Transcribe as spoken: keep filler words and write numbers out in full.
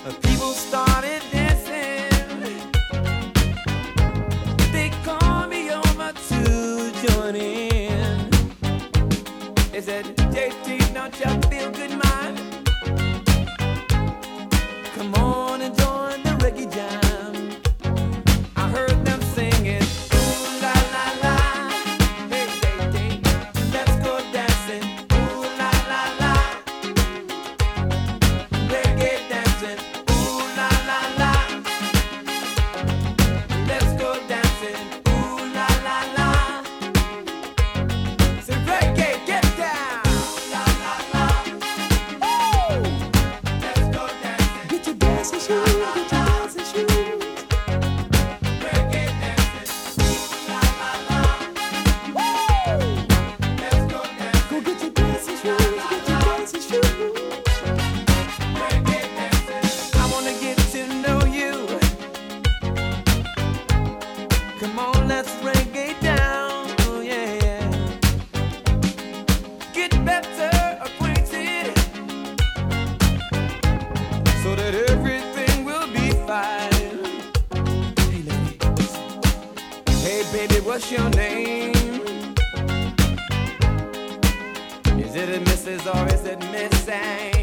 People started dancing. They called me over to join in. They said, J T, don't you feel good, man? Come on and join the reggae jam. I heard them singing, ooh la la la. Hey, hey, hey, let's go dancing. Ooh la la la. Reggae dancing. Ooh la la la. Let's go dancing. Ooh la la la. Say reggae, get down. Ooh la la la. Woo! Let's go dancing. Get your dancing shoes. Get your dancing shoes. Reggae dancing. Ooh la la la. Woo! Let's go dancing. Go get your dancing shoes. Get your dancing shoes. Reggae dancing. I wanna get to know you. Come on, let's reggae down. Oh yeah, yeah. Get better acquainted so that everything will be fine. Hey, ladies. Hey, baby, what's your name? Is it a Missus or is it Missing?